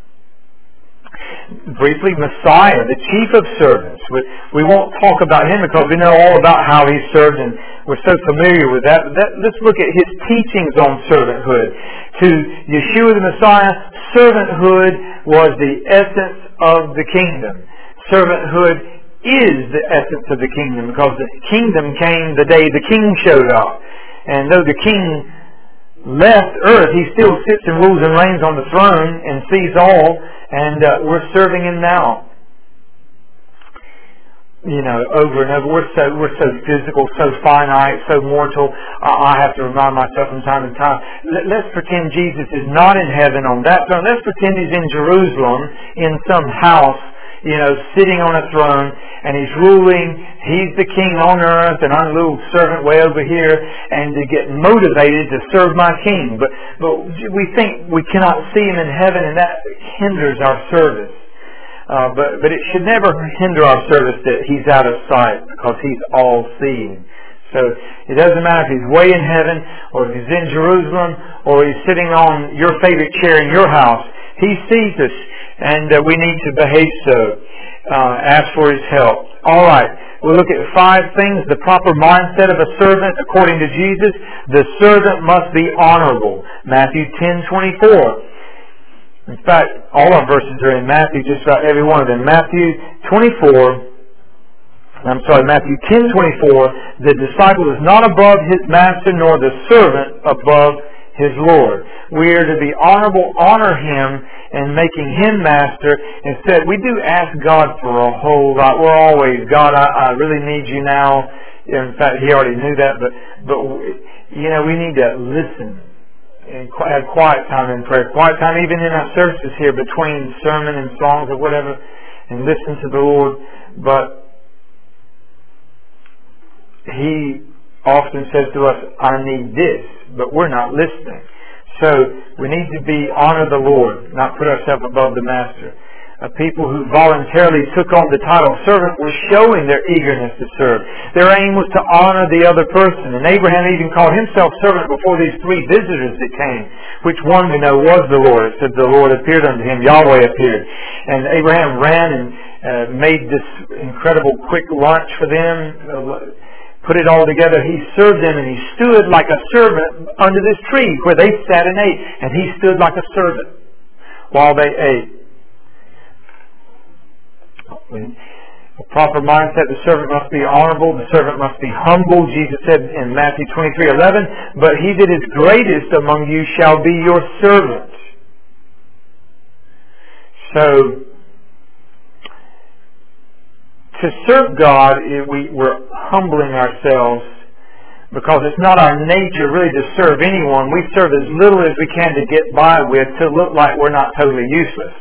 Briefly, Messiah, the chief of servants. We, we won't talk about Him because we know all about how He served, and we're so familiar with that. But that, let's look at His teachings on servanthood. To Yeshua the Messiah, servanthood was the essence of the kingdom. Servanthood is the essence of the kingdom, because the kingdom came the day the king showed up. And though the king left earth, he still sits and rules and reigns on the throne and sees all, and uh, we're serving him now. You know, over and over. We're so we're so physical, so finite, so mortal. Uh, I have to remind myself from time to time. Let, let's pretend Jesus is not in heaven on that throne. Let's pretend he's in Jerusalem in some house, you know, sitting on a throne, and he's ruling. He's the king on earth, and I'm a little servant way over here, and to get motivated to serve my king. But but we think we cannot see him in heaven, and that hinders our service. Uh, but, but it should never hinder our service that he's out of sight, because he's all-seeing. So it doesn't matter if he's way in heaven, or if he's in Jerusalem, or he's sitting on your favorite chair in your house. He sees us, and uh, we need to behave so. Uh, ask for his help. All right. We'll look at five things. The proper mindset of a servant, according to Jesus. The servant must be honorable. Matthew ten twenty-four. In fact, all our verses are in Matthew, just about every one of them. Matthew twenty-four, I'm sorry, Matthew ten twenty-four, the disciple is not above his master, nor the servant above his Lord. We are to be honorable, honor him, and making him master. Instead, we do ask God for a whole lot. We're always, God, I, I really need you now. In fact, he already knew that, but, but you know, we need to listen. And have quiet time in prayer. Quiet time even in our services here between sermon and songs or whatever, and listen to the Lord. But he often says to us, I need this, but we're not listening. So we need to be honor the Lord, not put ourselves above the master. Uh, people who voluntarily took on the title of servant were showing their eagerness to serve. Their aim was to honor the other person. And Abraham even called himself servant before these three visitors that came, which one we know was the Lord. It said the Lord appeared unto him, Yahweh appeared. And Abraham ran and uh, made this incredible quick lunch for them, uh, put it all together. He served them, and he stood like a servant under this tree where they sat and ate. And he stood like a servant while they ate. A proper mindset, the servant must be honorable, the servant must be humble. Jesus said in Matthew twenty-three eleven, but he that is greatest among you shall be your servant. So, to serve God, we, we're humbling ourselves, because it's not our nature really to serve anyone. We serve as little as we can to get by with, to look like we're not totally useless.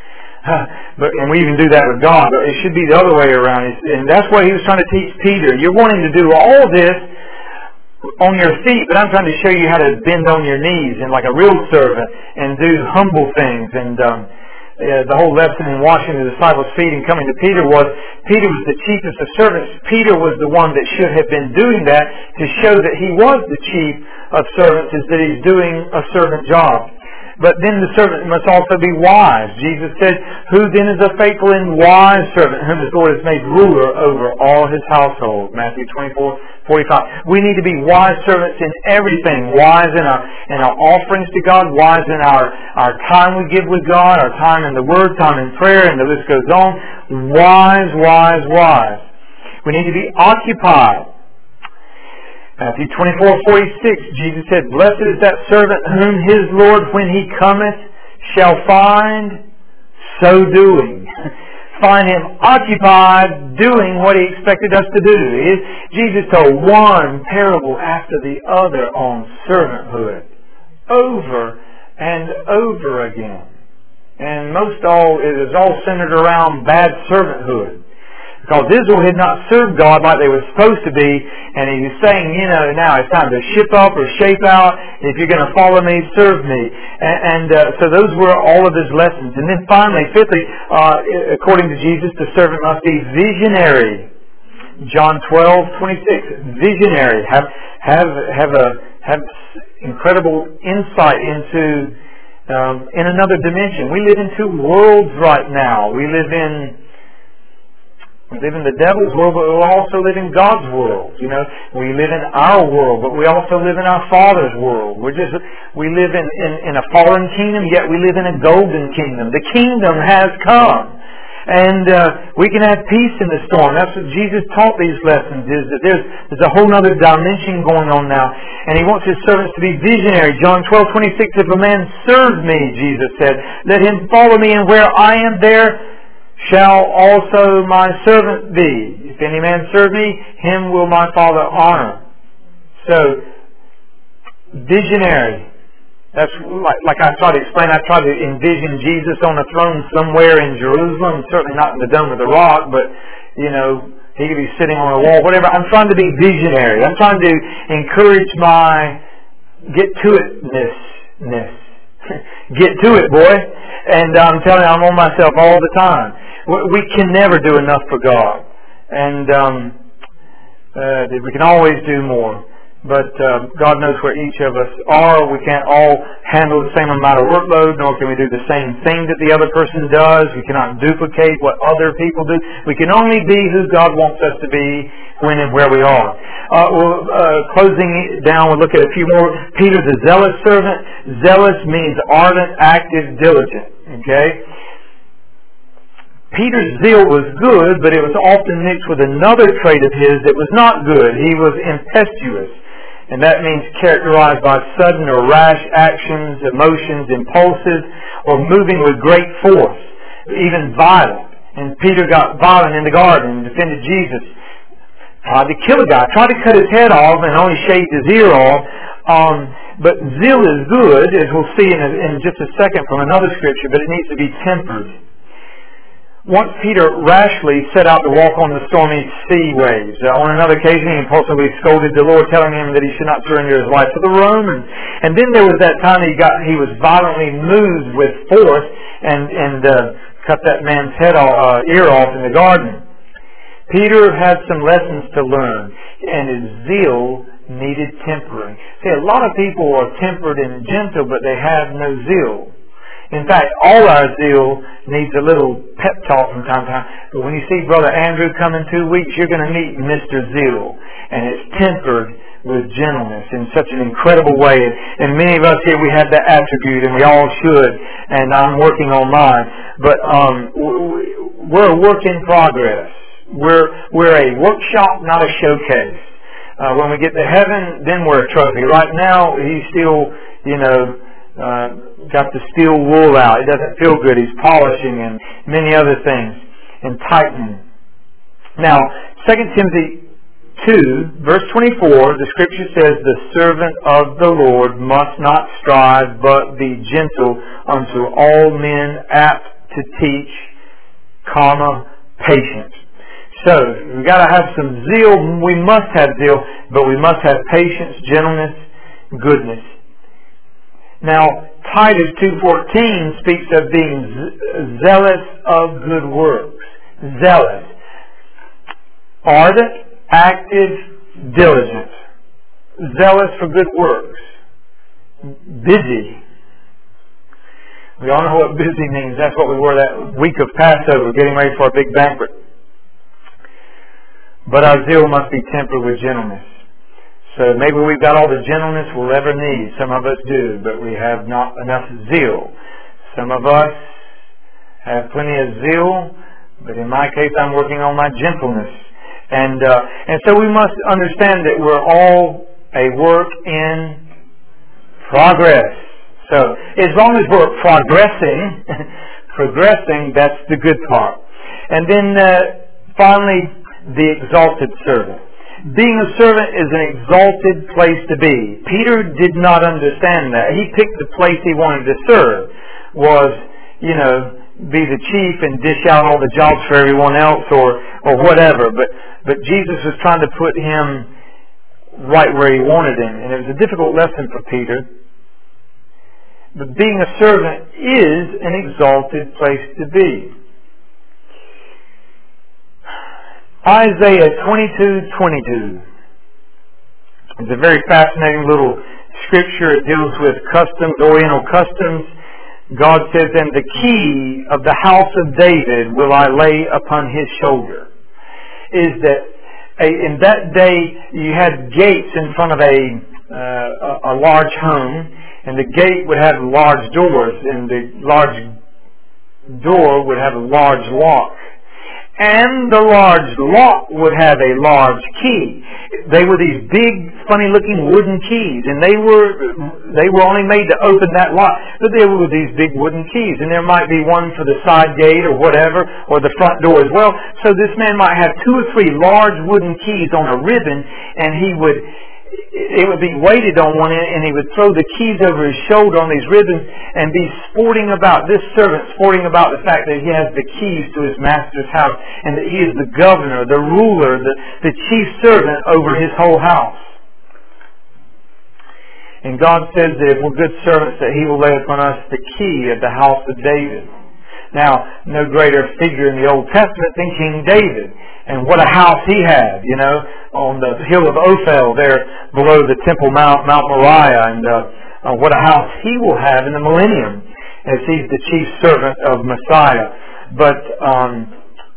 But and we even do that with God, but it should be the other way around. And that's what he was trying to teach Peter. You're wanting to do all this on your feet, but I'm trying to show you how to bend on your knees and like a real servant and do humble things. And um, uh, the whole lesson in washing the disciples' feet and coming to Peter was, Peter was the chiefest of servants. Peter was the one that should have been doing that to show that he was the chief of servants, is that he's doing a servant job. But then the servant must also be wise. Jesus said, who then is a faithful and wise servant, whom his Lord has made ruler over all his household? Matthew twenty-four forty-five. We need to be wise servants in everything. Wise in our in our offerings to God. Wise in our, our time we give with God. Our time in the Word, time in prayer, and the list goes on. Wise, wise, wise. We need to be occupied. Matthew twenty-four forty-six, Jesus said, blessed is that servant whom his Lord, when he cometh, shall find so doing. Find him occupied doing what he expected us to do. Jesus told one parable after the other on servanthood, over and over again. And most all, it is all centered around bad servanthood. Because Israel had not served God like they were supposed to be, and he was saying, you know, now it's time to ship up or shape out. If you're going to follow me, serve me. And, and uh, so those were all of his lessons. And then finally, fifthly, uh, according to Jesus, the servant must be visionary. John twelve twenty-six, visionary. Have have have a have incredible insight into um, in another dimension. We live in two worlds right now. We live in We live in the devil's world, but we also live in God's world. You know, we live in our world, but we also live in our Father's world. We're just, we live in, in, in a fallen kingdom, yet we live in a golden kingdom. The kingdom has come. And uh, we can have peace in the storm. That's what Jesus taught these lessons, is that there's, there's a whole other dimension going on now. And He wants His servants to be visionary. John twelve twenty-six, if a man serve me, Jesus said, let him follow me, and where I am, there shall also my servant be. If any man serve me, him will my Father honor. So, visionary. That's like, like I tried to explain. I tried to envision Jesus on a throne somewhere in Jerusalem. Certainly not in the Dome of the Rock, but, you know, He could be sitting on a wall, whatever. I'm trying to be visionary. I'm trying to encourage my get-to-itness. Get to it, boy. And I'm telling you, I'm on myself all the time. We can never do enough for God. And um, uh, we can always do more. But uh, God knows where each of us are. We can't all handle the same amount of workload, nor can we do the same thing that the other person does. We cannot duplicate what other people do. We can only be who God wants us to be when and where we are. Uh, well, uh, closing down, we'll look at a few more. Peter's a zealous servant. Zealous means ardent, active, diligent. Okay? Peter's zeal was good, but it was often mixed with another trait of his that was not good. He was impetuous. And that means characterized by sudden or rash actions, emotions, impulsive, or moving with great force, even violent. And Peter got violent in the garden and defended Jesus. Tried to kill a guy, tried to cut his head off and only shaved his ear off. Um, but zeal is good, as we'll see in, a, in just a second from another scripture, but it needs to be tempered. Once Peter rashly set out to walk on the stormy sea waves. Uh, on another occasion, he impulsively scolded the Lord, telling him that he should not surrender his life to the Romans. And then there was that time he got he was violently moved with force and and uh, cut that man's head off, uh, ear off in the garden. Peter had some lessons to learn, and his zeal needed tempering. See, a lot of people are tempered and gentle, but they have no zeal. In fact, all our zeal needs a little pep talk from time to time. But when you see Brother Andrew come in two weeks, you're going to meet Mister Zeal. And it's tempered with gentleness in such an incredible way. And many of us here, we have that attribute, and we all should. And I'm working on mine. But um, we're a work in progress. We're, we're a workshop, not a showcase. Uh, when we get to heaven, then we're a trophy. Right now, he's still, you know... Uh, got the steel wool out. It doesn't feel good. He's polishing and many other things and tightening. Now, Second Timothy two, verse twenty-four, the scripture says, the servant of the Lord must not strive, but be gentle unto all men, apt to teach, comma, patient. So, we've got to have some zeal. We must have zeal, but we must have patience, gentleness, goodness. Now, Titus two fourteen speaks of being zealous of good works. Zealous. Ardent, active, diligent. Zealous for good works. Busy. We all know what busy means. That's what we were that week of Passover, getting ready for a big banquet. But our zeal must be tempered with gentleness. So maybe we've got all the gentleness we'll ever need. Some of us do, but we have not enough zeal. Some of us have plenty of zeal, but in my case, I'm working on my gentleness. And uh, and so we must understand that we're all a work in progress. So as long as we're progressing, progressing, that's the good part. And then uh, finally, the exalted servant. Being a servant is an exalted place to be. Peter did not understand that. He picked the place he wanted to serve. Was, you know, be the chief and dish out all the jobs for everyone else or, or whatever. But, but Jesus was trying to put him right where he wanted him. And it was a difficult lesson for Peter. But being a servant is an exalted place to be. Isaiah twenty-two twenty-two. It's a very fascinating little scripture. It deals with customs, Oriental customs. God says, and the key of the house of David will I lay upon his shoulder. Is that a, in that day you had gates in front of a, uh, a, a large home, and the gate would have large doors, and the large door would have a large lock. and the large lock would have a large key. They were these big, funny-looking wooden keys, and they were they were only made to open that lock. But they were these big wooden keys, and there might be one for the side gate or whatever, or the front door as well. So this man might have two or three large wooden keys on a ribbon, and he would it would be weighted on one end, and he would throw the keys over his shoulder on these ribbons and be sporting about, this servant sporting about the fact that he has the keys to his master's house and that he is the governor, the ruler, the, the chief servant over his whole house. And God says that if we're good servants, that He will lay upon us the key of the house of David. Now, no greater figure in the Old Testament than King David. And what a house he had, you know, on the hill of Ophel there below the Temple Mount, Mount Moriah. And uh, uh, what a house he will have in the millennium as he's the chief servant of Messiah. But um,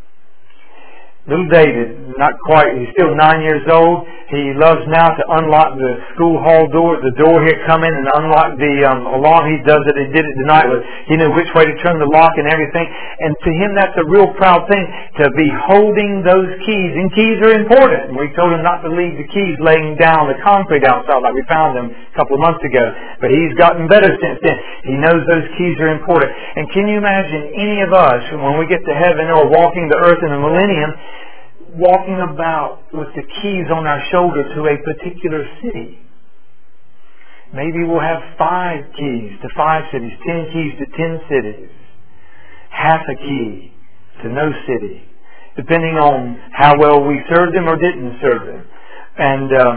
little David, not quite, he's still nine years old. He loves now to unlock the school hall door, the door here, come in and unlock the um, alarm. He does it. He did it tonight. With, he knew which way to turn the lock and everything. And to him, that's a real proud thing, to be holding those keys. And keys are important. And we told him not to leave the keys laying down the concrete outside like we found them a couple of months ago. But he's gotten better since then. He knows those keys are important. And can you imagine any of us, when we get to heaven or walking the earth in the millennium, walking about with the keys on our shoulder to a particular city? Maybe we'll have five keys to five cities, ten keys to ten cities, half a key to no city, depending on how well we served them or didn't serve them. And um,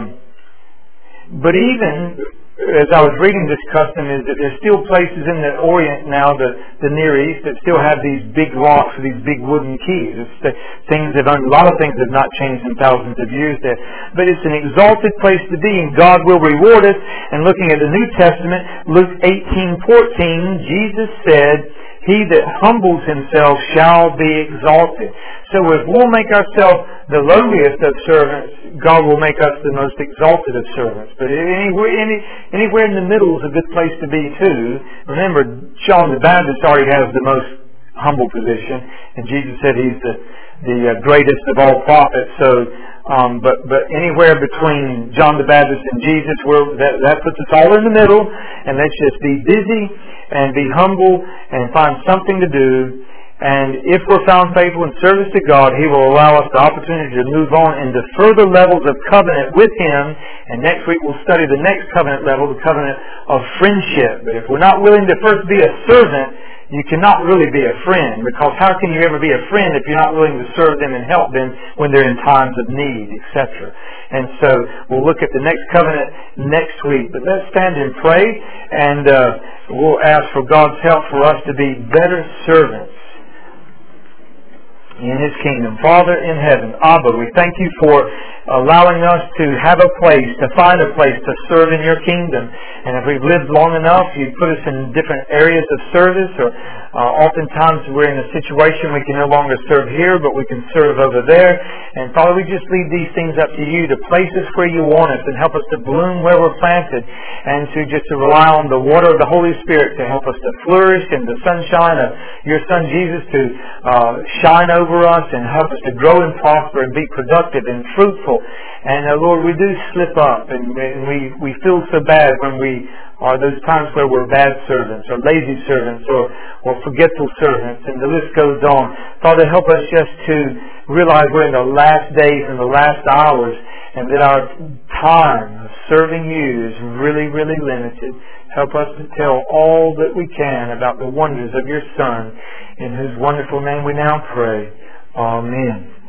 but even as I was reading this custom, is that there's still places in the Orient now, the, the Near East, that still have these big locks, these big wooden keys. It's the, things have, a lot of things have not changed in thousands of years there. But it's an exalted place to be, and God will reward us. And looking at the New Testament, Luke eighteen fourteen, Jesus said, "He that humbles himself shall be exalted." So if we'll make ourselves the lowliest of servants, God will make us the most exalted of servants. But anywhere, any, anywhere in the middle is a good place to be too. Remember, John the Baptist already has the most humble position, and Jesus said he's the, the uh, greatest of all prophets. So, um, but but anywhere between John the Baptist and Jesus, we're, that, that puts us all in the middle. And let's just be busy and be humble and find something to do. And if we're found faithful in service to God, He will allow us the opportunity to move on into further levels of covenant with Him. And next week we'll study the next covenant level, the covenant of friendship. But if we're not willing to first be a servant, you cannot really be a friend. Because how can you ever be a friend if you're not willing to serve them and help them when they're in times of need, et cetera. And so we'll look at the next covenant next week. But let's stand and pray, and uh, we'll ask for God's help for us to be better servants in His kingdom. Father in heaven, Abba, we thank You for allowing us to have a place, to find a place to serve in Your kingdom. And if we've lived long enough, You put us in different areas of service, or uh, oftentimes we're in a situation we can no longer serve here, but we can serve over there. And Father, we just leave these things up to You, to place us where You want us and help us to bloom where we're planted, and to just to rely on the water of the Holy Spirit to help us to flourish, and the sunshine of Your Son Jesus to uh, shine over us and help us to grow and prosper and be productive and fruitful. And uh, Lord, we do slip up, and, and we, we feel so bad when we are those times where we're bad servants or lazy servants or, or forgetful servants, and the list goes on. Father, help us just to realize we're in the last days and the last hours, and that our time of serving You is really, really limited. Help us to tell all that we can about the wonders of Your Son, in whose wonderful name we now pray. Amen.